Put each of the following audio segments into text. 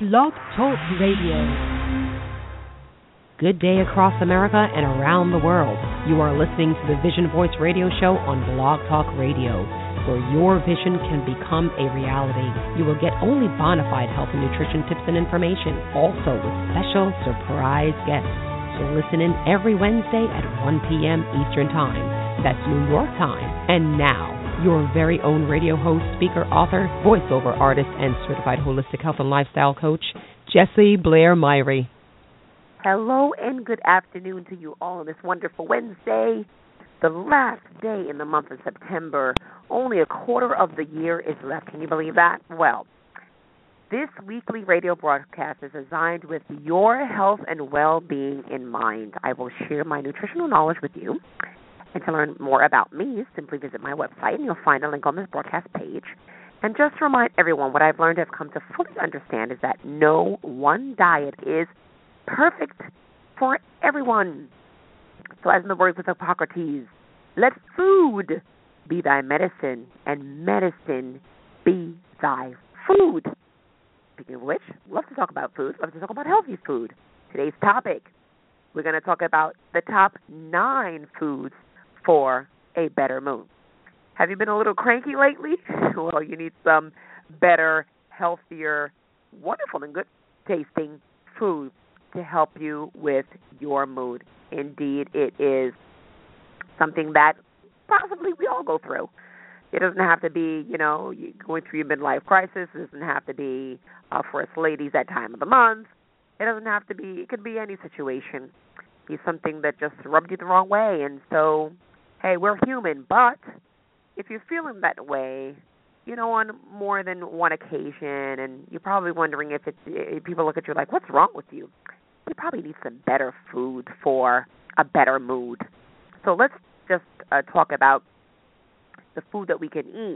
Blog Talk Radio. Good day across America and around the world. You are listening to the Vision Voice Radio Show on Blog Talk Radio, where your vision can become a reality. You will get only bona fide health and nutrition tips and information, also with special surprise guests. So listen in every Wednesday at 1 p.m. Eastern Time. That's New York time. And now, your very own radio host, speaker, author, voiceover artist, and certified holistic health and lifestyle coach, Jessie Blair Myrie. Hello and good afternoon to you all on this wonderful Wednesday, the last day in the month of September. Only a quarter of the year is left. Can you believe that? Well, this weekly radio broadcast is designed with your health and well-being in mind. I will share my nutritional knowledge with you. And to learn more about me, simply visit my website, and you'll find a link on this broadcast page. And just to remind everyone, what I've learned I've come to fully understand is that no one diet is perfect for everyone. So as in the words of Hippocrates, let food be thy medicine, and medicine be thy food. Speaking of which, love to talk about food. Love to talk about healthy food. Today's topic, we're going to talk about the top 9 foods for a better mood. Have you been a little cranky lately? Well, you need some better, healthier, wonderful and good tasting food to help you with your mood. Indeed, it is something that possibly we all go through. It doesn't have to be, going through your midlife crisis. It doesn't have to be for us ladies that time of the month. It doesn't have to be, it could be any situation. Be something that just rubbed you the wrong way. And so, hey, we're human, but if you're feeling that way, on more than one occasion, and you're probably wondering if people look at you like, what's wrong with you? You probably need some better food for a better mood. So let's just talk about the food that we can eat.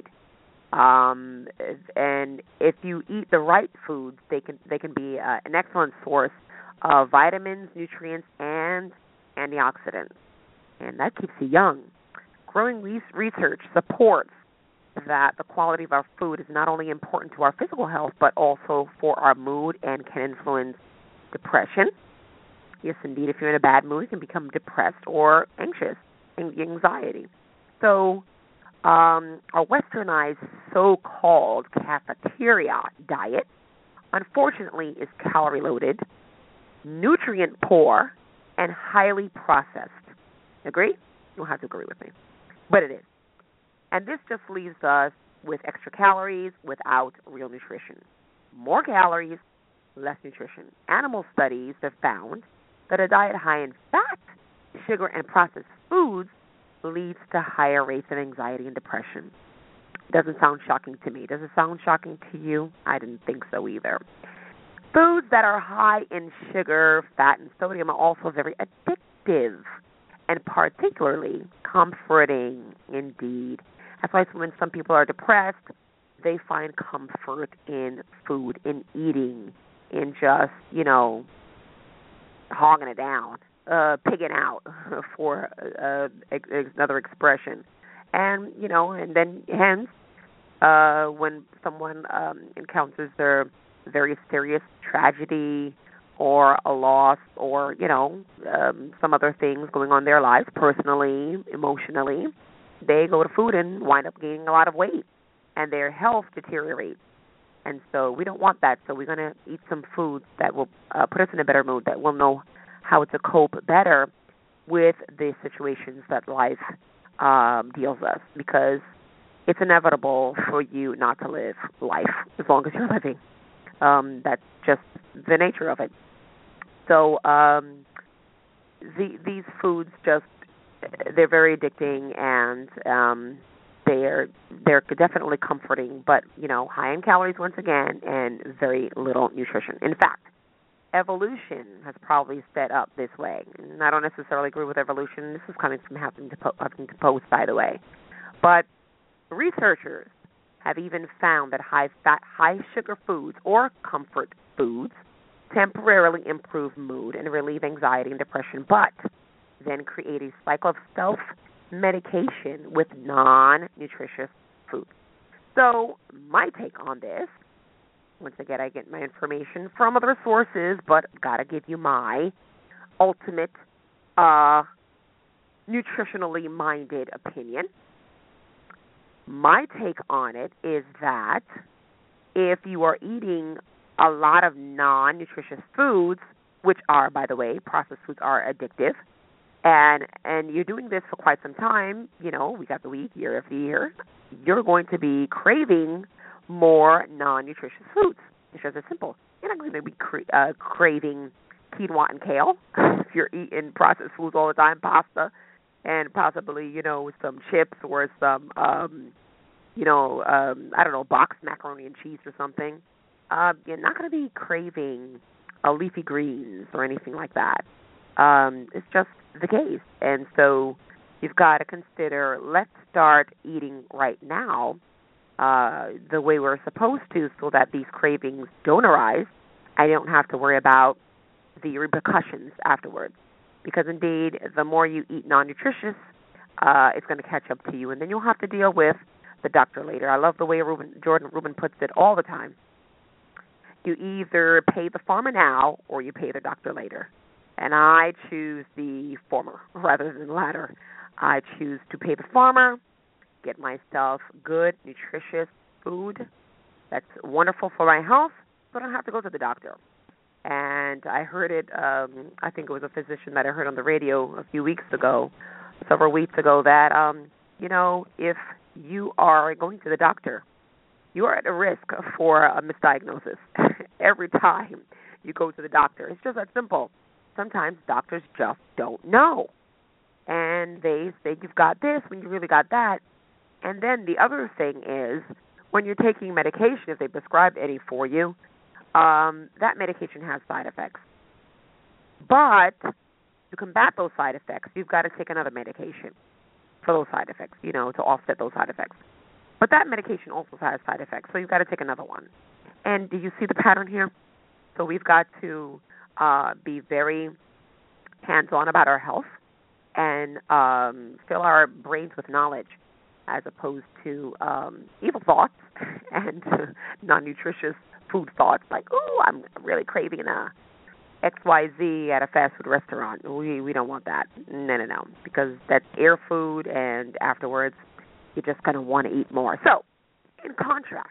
And if you eat the right foods, they can be an excellent source of vitamins, nutrients, and antioxidants. And that keeps you young. Growing research supports that the quality of our food is not only important to our physical health, but also for our mood and can influence depression. Yes, indeed, if you're in a bad mood, you can become depressed or anxious, anxiety. So our westernized so-called cafeteria diet, unfortunately, is calorie-loaded, nutrient-poor, and highly processed. Agree? You don't have to agree with me, but it is. And this just leaves us with extra calories without real nutrition. More calories, less nutrition. Animal studies have found that a diet high in fat, sugar, and processed foods leads to higher rates of anxiety and depression. Doesn't sound shocking to me. Does it sound shocking to you? I didn't think so either. Foods that are high in sugar, fat, and sodium are also very addictive and particularly comforting indeed. That's why when some people are depressed, they find comfort in food, in eating, in just, hogging it down, pigging out for another expression. And, and then hence, when someone encounters their very serious tragedy or a loss or, some other things going on in their lives, personally, emotionally, they go to food and wind up gaining a lot of weight, and their health deteriorates. And so we don't want that. So we're going to eat some foods that will put us in a better mood, that we'll know how to cope better with the situations that life deals us, because it's inevitable for you not to live life as long as you're living. That's just the nature of it. So these foods they're very addicting, and they're definitely comforting, but, high in calories once again and very little nutrition. In fact, evolution has probably set up this way. And I don't necessarily agree with evolution. This is coming from Huffington Post, by the way. But researchers have even found that high-fat, high-sugar foods or comfort foods temporarily improve mood and relieve anxiety and depression, but then create a cycle of self-medication with non-nutritious food. So my take on this Once again, I get my information from other sources, but got to give you my ultimate nutritionally minded opinion. My take on it is that if you are eating a lot of non-nutritious foods, which are, by the way, processed foods are addictive, and you're doing this for quite some time, we got the week, year after year, you're going to be craving more non-nutritious foods. It's just as simple. You're not going to be craving quinoa and kale if you're eating processed foods all the time, pasta, and possibly, some chips or some, I don't know, boxed macaroni and cheese or something. You're not going to be craving leafy greens or anything like that. It's just the case. And so you've got to consider, let's start eating right now the way we're supposed to so that these cravings don't arise. I don't have to worry about the repercussions afterwards. Because indeed, the more you eat non-nutritious, it's going to catch up to you, and then you'll have to deal with the doctor later. I love the way Jordan Rubin puts it all the time. You either pay the farmer now or you pay the doctor later. And I choose the former rather than the latter. I choose to pay the farmer, get myself good, nutritious food that's wonderful for my health, so I don't have to go to the doctor. And I heard it, I think it was a physician that I heard on the radio several weeks ago, that, if you are going to the doctor, you are at a risk for a misdiagnosis every time you go to the doctor. It's just that simple. Sometimes doctors just don't know. And they say you've got this when you really got that. And then the other thing is, when you're taking medication, if they prescribe any for you, that medication has side effects. But to combat those side effects, you've got to take another medication for those side effects, to offset those side effects. But that medication also has side effects, so you've got to take another one. And do you see the pattern here? So we've got to be very hands-on about our health and fill our brains with knowledge as opposed to evil thoughts and non-nutritious food thoughts like, oh, I'm really craving XYZ at a fast food restaurant. We don't want that. No. Because that's air food, and afterwards you're just going to want to eat more. So, in contrast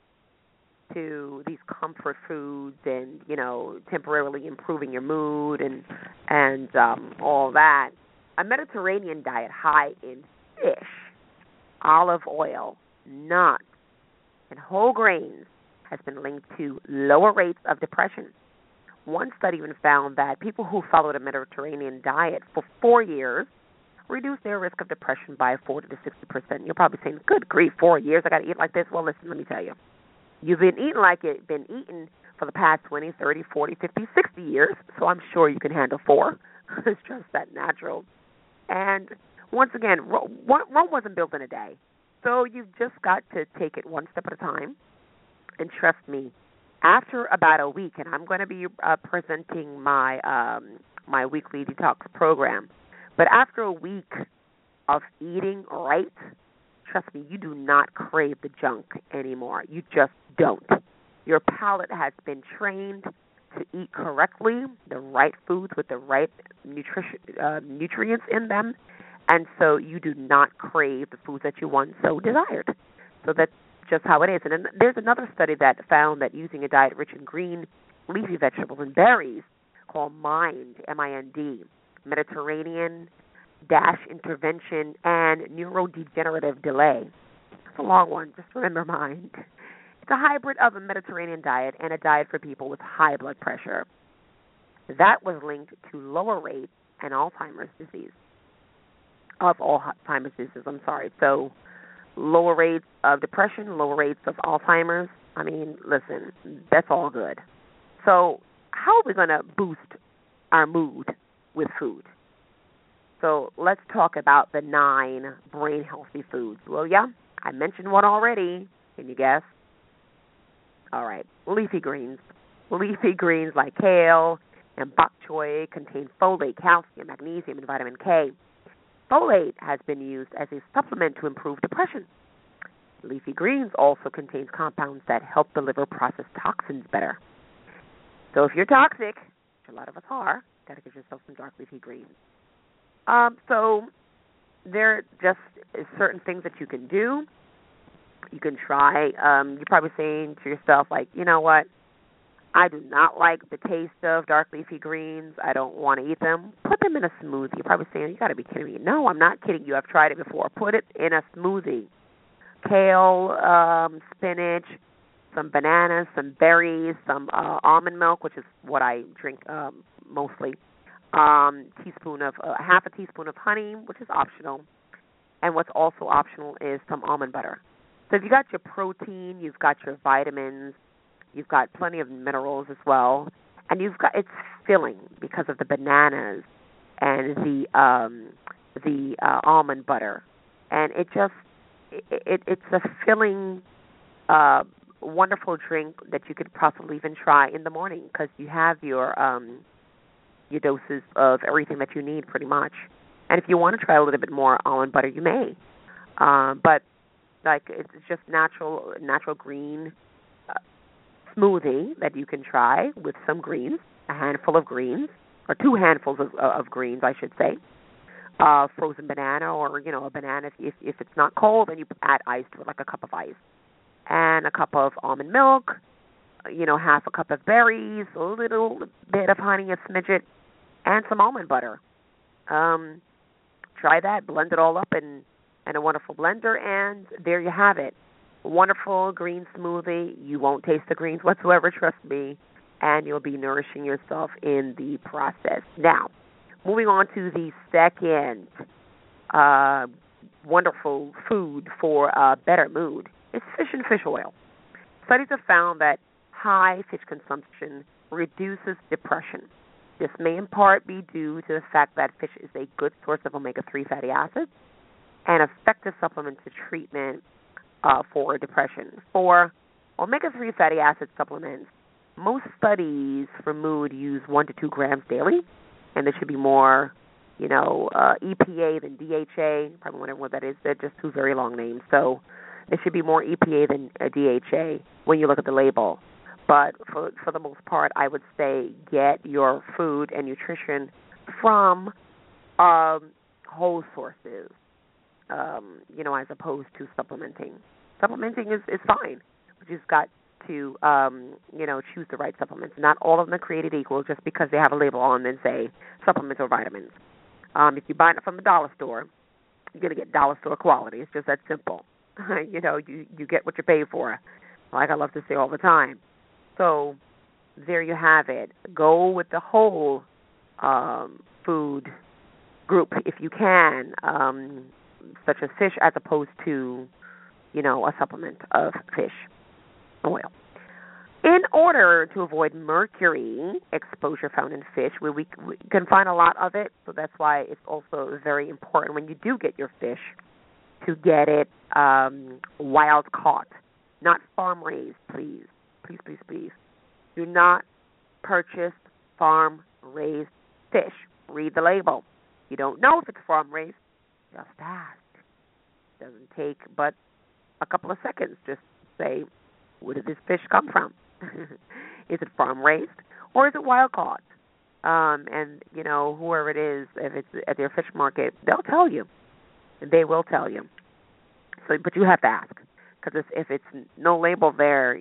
to these comfort foods and, temporarily improving your mood and all that, a Mediterranean diet high in fish, olive oil, nuts, and whole grains has been linked to lower rates of depression. One study even found that people who followed a Mediterranean diet for 4 years reduced their risk of depression by 40 to 60%. You're probably saying, good grief, 4 years, I got to eat like this? Well, listen, let me tell you. You've been eating like it's been eaten for the past 20, 30, 40, 50, 60 years, so I'm sure you can handle 4. It's just that natural. And once again, Rome wasn't built in a day. So you've just got to take it one step at a time. And trust me, after about a week, and I'm going to be presenting my my weekly detox program, but after a week of eating right, trust me, you do not crave the junk anymore. You just don't. Your palate has been trained to eat correctly, the right foods with the right nutrients in them, and so you do not crave the foods that you once so desired. So that's just how it is. And then there's another study that found that using a diet rich in green leafy vegetables and berries called MIND, M-I-N-D, Mediterranean Intervention and Neurodegenerative Delay. It's a long one. Just remember MIND. It's a hybrid of a Mediterranean diet and a diet for people with high blood pressure. That was linked to lower rates and Alzheimer's disease. So lower rates of depression, lower rates of Alzheimer's. I mean, listen, that's all good. So how are we going to boost our mood with food? So let's talk about the 9 brain-healthy foods. Well, yeah, I mentioned one already. Can you guess? All right, leafy greens. Leafy greens like kale and bok choy contain folate, calcium, magnesium, and vitamin K. Folate has been used as a supplement to improve depression. Leafy greens also contains compounds that help the liver process toxins better. So if you're toxic, which a lot of us are, got to get yourself some dark leafy greens. So there are just certain things that you can do. You can try. You're probably saying to yourself, like, you know what? I do not like the taste of dark leafy greens. I don't want to eat them. Put them in a smoothie. You're probably saying, you got to be kidding me. No, I'm not kidding you. I've tried it before. Put it in a smoothie. Kale, spinach, some bananas, some berries, some almond milk, which is what I drink mostly. Half a teaspoon of honey, which is optional. And what's also optional is some almond butter. So if you got your protein, you've got your vitamins, you've got plenty of minerals as well, and it's filling because of the bananas and the almond butter, and it's a filling, wonderful drink that you could possibly even try in the morning because you have your doses of everything that you need pretty much. And if you want to try a little bit more almond butter, you may, but like it's just natural green smoothie that you can try with some greens, a handful of greens, or 2 handfuls of greens, I should say. Frozen banana, or a banana. If it's not cold, then you add ice to it, like a cup of ice, and a cup of almond milk. Half a cup of berries, a little bit of honey, a smidget, and some almond butter. Try that. Blend it all up in a wonderful blender, and there you have it. Wonderful green smoothie. You won't taste the greens whatsoever, trust me, and you'll be nourishing yourself in the process. Now, moving on to the second wonderful food for a better mood is fish and fish oil. Studies have found that high fish consumption reduces depression. This may in part be due to the fact that fish is a good source of omega-3 fatty acids and effective supplement to treatment for depression. For omega-3 fatty acid supplements, most studies for mood use 1 to 2 grams daily, and there should be more, EPA than DHA. Probably wondering what that is. They're just 2 very long names. So there should be more EPA than DHA when you look at the label. But for the most part, I would say get your food and nutrition from whole sources, as opposed to supplementing. Supplementing is fine, but you've got to, choose the right supplements. Not all of them are created equal just because they have a label on them and say supplements or vitamins. If you buy it from the dollar store, you're going to get dollar store quality. It's just that simple. You get what you pay for, like I love to say all the time. So there you have it. Go with the whole food group if you can, such as fish, as opposed to, a supplement of fish oil. In order to avoid mercury exposure found in fish, we can find a lot of it, so that's why it's also very important when you do get your fish to get it wild caught, not farm raised, please. Please, please, please. Do not purchase farm raised fish. Read the label. You don't know if it's farm raised, just ask. It doesn't take but a couple of seconds. Just say, where did this fish come from? Is it farm raised or is it wild caught? And whoever it is, if it's at their fish market, they'll tell you. They will tell you. So, but you have to ask, because if it's no label there,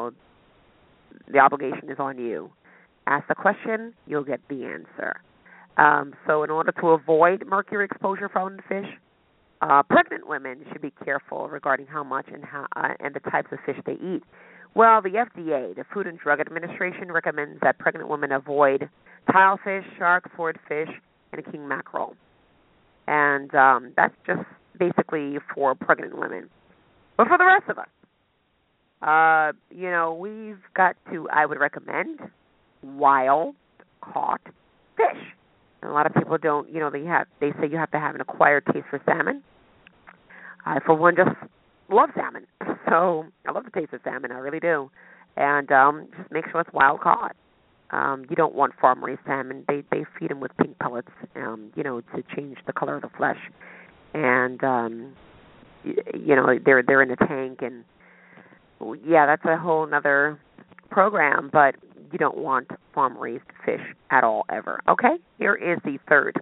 the obligation is on you. Ask the question, you'll get the answer. So in order to avoid mercury exposure found in fish, pregnant women should be careful regarding how much and the types of fish they eat. Well, the FDA, the Food and Drug Administration, recommends that pregnant women avoid tilefish, shark, swordfish, and king mackerel. And that's just basically for pregnant women. But for the rest of us, we've got to, I would recommend, wild-caught fish. And a lot of people don't, they say you have to have an acquired taste for salmon. I, for one, just love salmon. So I love the taste of salmon, I really do. And just make sure it's wild-caught. You don't want farm-raised salmon. They feed them with pink pellets, to change the color of the flesh. And they're in a tank, and yeah, that's a whole nother program. But you don't want farm raised fish at all ever. Okay, here is the third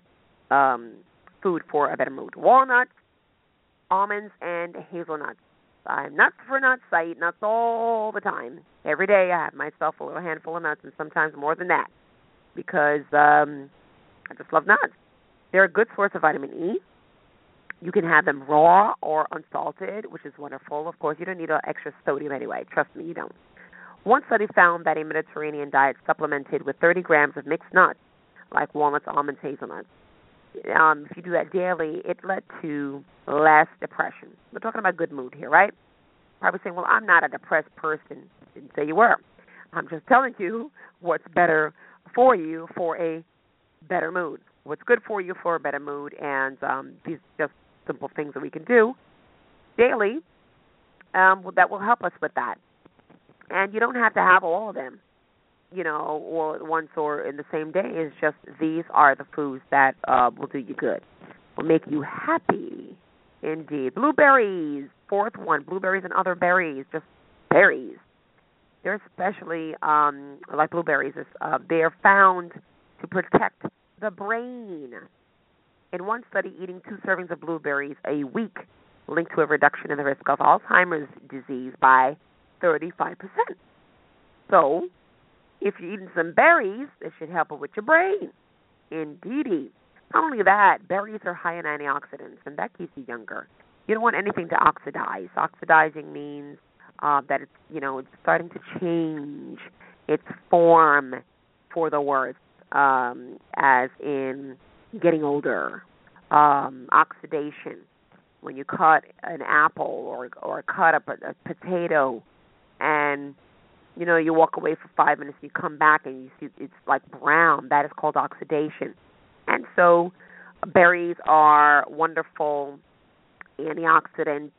food for a better mood: walnuts, almonds, and hazelnuts. I'm nuts for nuts. I eat nuts all the time. Every day I have myself a little handful of nuts, and sometimes more than that, because I just love nuts. They're a good source of vitamin E. You can have them raw or unsalted, which is wonderful. Of course, you don't need extra sodium anyway. Trust me, you don't. One study found that a Mediterranean diet supplemented with 30 grams of mixed nuts, like walnuts, almonds, hazelnuts. If you do that daily, it led to less depression. We're talking about good mood here, right? Probably saying, well, I'm not a depressed person. Didn't say you were. I'm just telling you what's better for you for a better mood. What's good for you for a better mood, and these are just simple things that we can do daily that will help us with that. And you don't have to have all of them, all at once or in the same day. It's just these are the foods that will do you good, will make you happy. Indeed. Blueberries, fourth one, blueberries and other berries, just berries. They're especially, like blueberries, they are found to protect the brain. In one study, eating 2 servings of blueberries a week linked to a reduction in the risk of Alzheimer's disease by 35%. So, if you're eating some berries, it should help with your brain. Indeedy. Not only that, berries are high in antioxidants, and that keeps you younger. You don't want anything to oxidize. Oxidizing means that it's starting to change its form for the worse, as in getting older. Oxidation. When you cut an apple or cut up a potato, and you walk away for 5 minutes, you come back and you see it's like brown. That is called oxidation. And so berries are wonderful antioxidant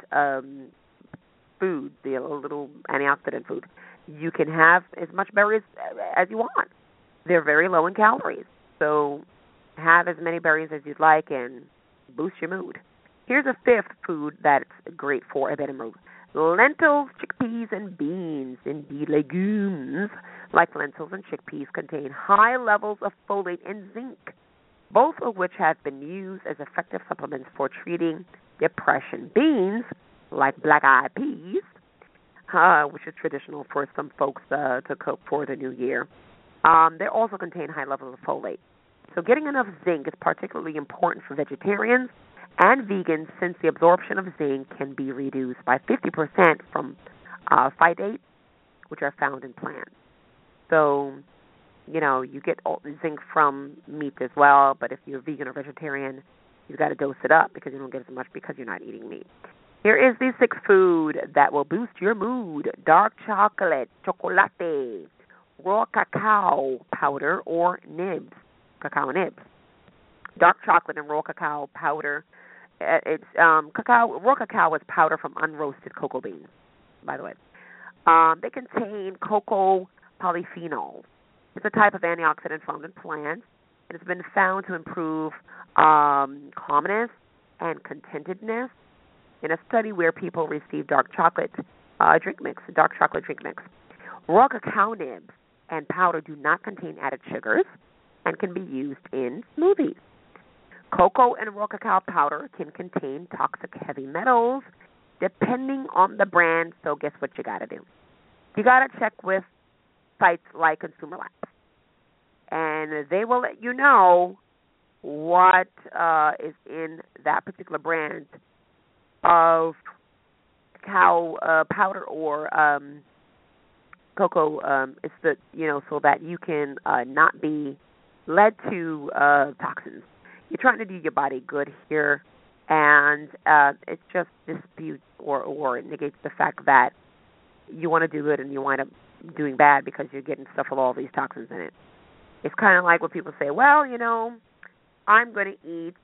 food, a little antioxidant food. You can have as much berries as you want. They're very low in calories. So have as many berries as you'd like and boost your mood. Here's a fifth food that's great for a better mood. Lentils, chickpeas, and beans. Indeed, legumes like lentils and chickpeas contain high levels of folate and zinc, both of which have been used as effective supplements for treating depression. Beans, like black-eyed peas, which is traditional for some folks to cook for the new year, they also contain high levels of folate. So getting enough zinc is particularly important for vegetarians and vegans, since the absorption of zinc can be reduced by 50% from phytates, which are found in plants. So, you get zinc from meat as well, but if you're vegan or vegetarian, you've got to dose it up because you don't get as much because you're not eating meat. Here is the sixth food that will boost your mood: dark chocolate, chocolate, raw cacao powder or nibs, cacao nibs. Dark chocolate and raw cacao powder. It's raw cacao is powder from unroasted cocoa beans, by the way. They contain cocoa polyphenols. It's a type of antioxidant found in plants, and it's been found to improve calmness and contentedness in a study where people received dark chocolate drink mix. Raw cacao nibs and powder do not contain added sugars and can be used in smoothies. Cocoa and raw cacao powder can contain toxic heavy metals depending on the brand, so guess what you got to do? You got to check with sites like Consumer Labs, and they will let you know what is in that particular brand of cacao powder or cocoa. It's so that you can not be led to toxins. You're trying to do your body good here, and it just disputes or negates the fact that you want to do good and you wind up doing bad because you're getting stuff with all these toxins in it. It's kind of like when people say, well, I'm going to eat,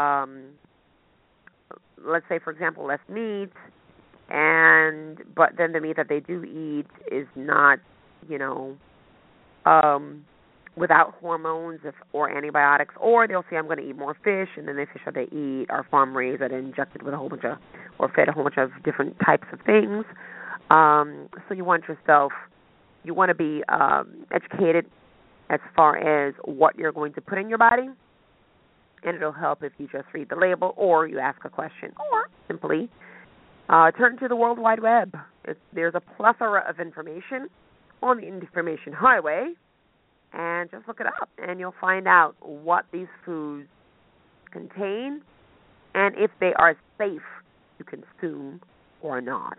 let's say, for example, less meat, but then the meat that they do eat is not, without hormones or antibiotics, or they'll say I'm going to eat more fish, and then the fish that they eat are farm raised and injected with a whole bunch of, or fed a whole bunch of different types of things. So you want to be educated as far as what you're going to put in your body, and it'll help if you just read the label or you ask a question, or simply turn to the World Wide Web. There's a plethora of information on the information highway, and just look it up, and you'll find out what these foods contain and if they are safe to consume or not.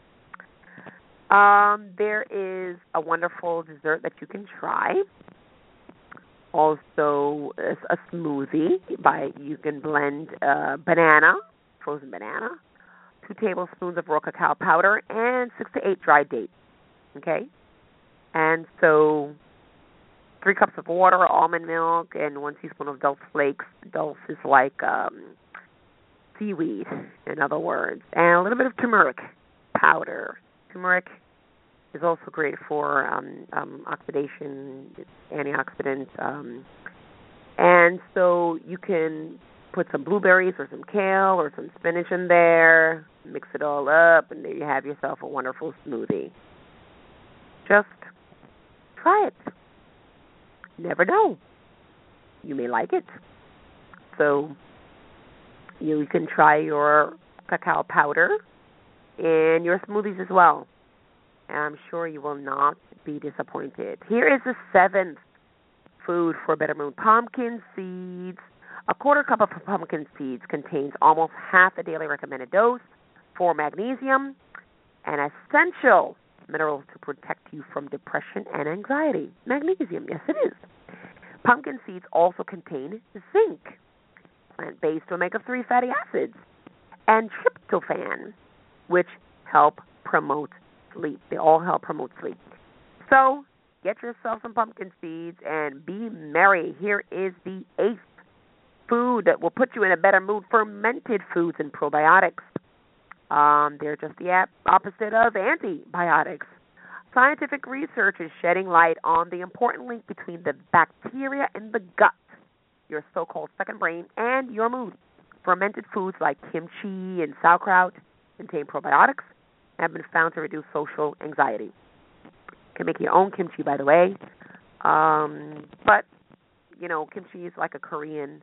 There is a wonderful dessert that you can try. Also, a smoothie. You can blend frozen banana, 2 tablespoons of raw cacao powder, and 6 to 8 dried dates. Okay? And so 3 cups of water, almond milk, and 1 teaspoon of dulse flakes. Dulse is like seaweed, in other words. And a little bit of turmeric powder. Turmeric is also great for oxidation, antioxidants. And so you can put some blueberries or some kale or some spinach in there, mix it all up, and there you have yourself a wonderful smoothie. Just try it. Never know. You may like it. So you can try your cacao powder in your smoothies as well. And I'm sure you will not be disappointed. Here is the 7th food for a better mood. Pumpkin seeds. A 1/4 cup of pumpkin seeds contains almost half the daily recommended dose for magnesium, an essential mineral to protect you from depression and anxiety. Magnesium, yes it is. Pumpkin seeds also contain zinc, plant-based omega-3 fatty acids, and tryptophan, which help promote sleep. They all help promote sleep. So get yourself some pumpkin seeds and be merry. Here is the 8th food that will put you in a better mood: fermented foods and probiotics. They're just the opposite of antibiotics. Scientific research is shedding light on the important link between the bacteria in the gut, your so-called second brain, and your mood. Fermented foods like kimchi and sauerkraut contain probiotics and have been found to reduce social anxiety. You can make your own kimchi, by the way. But, kimchi is like a Korean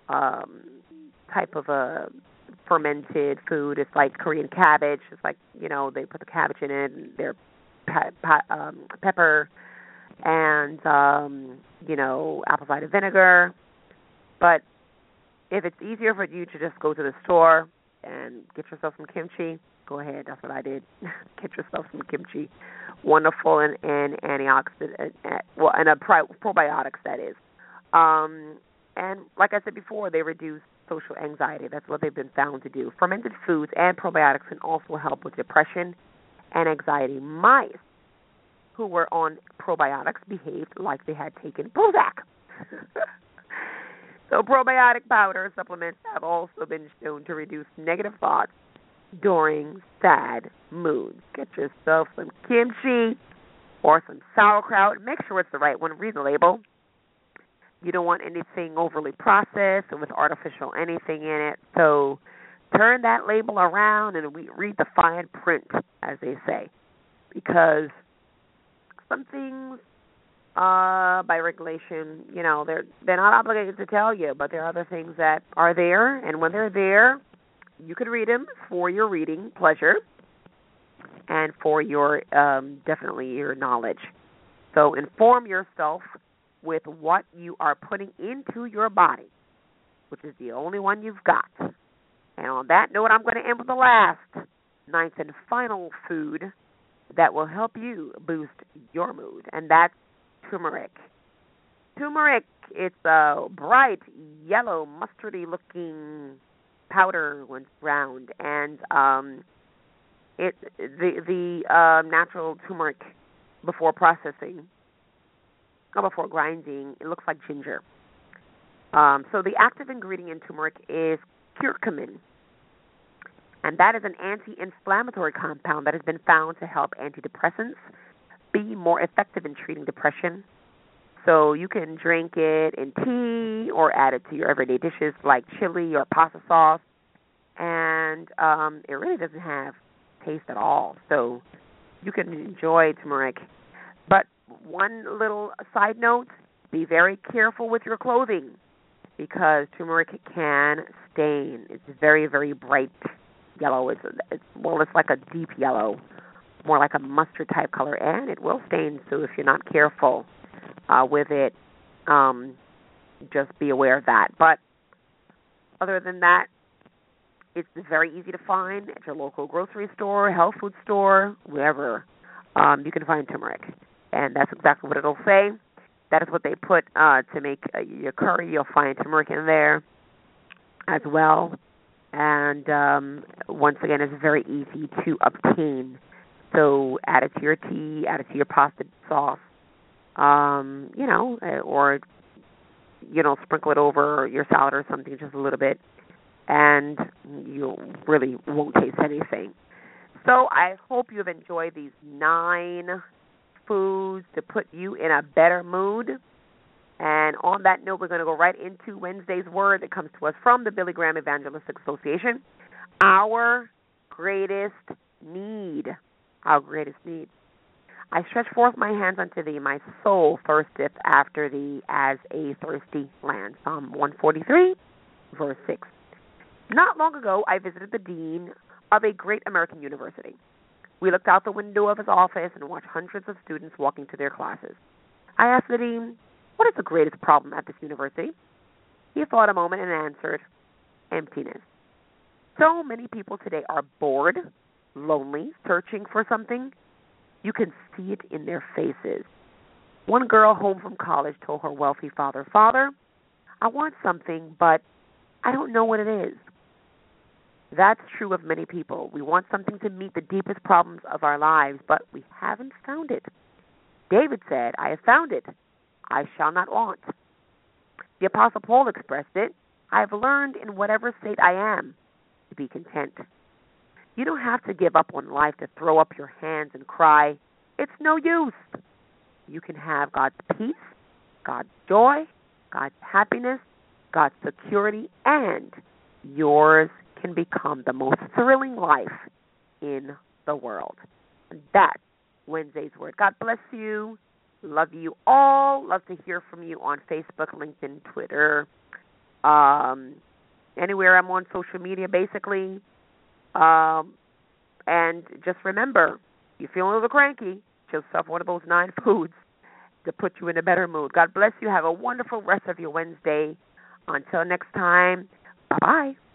type of a fermented food. It's like Korean cabbage. It's like, they put the cabbage in it, and they're pepper and, apple cider vinegar. But if it's easier for you to just go to the store and get yourself some kimchi, go ahead. That's what I did. Get yourself some kimchi. Wonderful and antioxidant, and a probiotics, that is. And like I said before, they reduce social anxiety. That's what they've been found to do. Fermented foods and probiotics can also help with depression and anxiety. Mice who were on probiotics behaved like they had taken Prozac. So probiotic powder supplements have also been shown to reduce negative thoughts during sad moods. Get yourself some kimchi or some sauerkraut. Make sure it's the right one. Read the label. You don't want anything overly processed or with artificial anything in it. So turn that label around and read the fine print, as they say. Because some things, by regulation, they're not obligated to tell you, but there are other things that are there. And when they're there, you can read them for your reading pleasure and for your, definitely your knowledge. So inform yourself with what you are putting into your body, which is the only one you've got. And on that note, I'm going to end with the last, 9th and final food that will help you boost your mood, and that's turmeric. Turmeric, it's a bright yellow, mustardy-looking powder when it's ground, and the natural turmeric before processing, or before grinding, it looks like ginger. So the active ingredient in turmeric is curcumin, and that is an anti-inflammatory compound that has been found to help antidepressants be more effective in treating depression, So you can drink it in tea or add it to your everyday dishes like chili or pasta sauce. And it really doesn't have taste at all. So you can enjoy turmeric. But one little side note, be very careful with your clothing because turmeric can stain. It's very, very bright yellow. It's like a deep yellow, more like a mustard type color, and it will stain. So if you're not careful with it, just be aware of that. But other than that, it's very easy to find at your local grocery store, health food store, wherever you can find turmeric. And that's exactly what it'll say. That is what they put to make your curry. You'll find turmeric in there as well. And once again, it's very easy to obtain. So add it to your tea, add it to your pasta sauce, or, sprinkle it over your salad or something just a little bit. And you really won't taste anything. So I hope you've enjoyed these 9 foods to put you in a better mood. And on that note, we're going to go right into Wednesday's word that comes to us from the Billy Graham Evangelistic Association. Our greatest need. Our greatest need. I stretch forth my hands unto thee, my soul thirsteth after thee as a thirsty land. Psalm 143, verse 6. Not long ago, I visited the dean of a great American university. We looked out the window of his office and watched hundreds of students walking to their classes. I asked the dean, what is the greatest problem at this university? He thought a moment and answered, emptiness. So many people today are bored, lonely, searching for something. You can see it in their faces. One girl home from college told her wealthy father, Father, I want something, but I don't know what it is. That's true of many people. We want something to meet the deepest problems of our lives, but we haven't found it. David said, I have found it. I shall not want. The Apostle Paul expressed it. I have learned in whatever state I am to be content. You don't have to give up on life to throw up your hands and cry, it's no use. You can have God's peace, God's joy, God's happiness, God's security, and yours can become the most thrilling life in the world. And that's Wednesday's word. God bless you. Love you all. Love to hear from you on Facebook, LinkedIn, Twitter, anywhere I'm on social media, basically. And just remember, you feel a little cranky, get yourself one of those 9 foods to put you in a better mood. God bless you. Have a wonderful rest of your Wednesday. Until next time, bye-bye.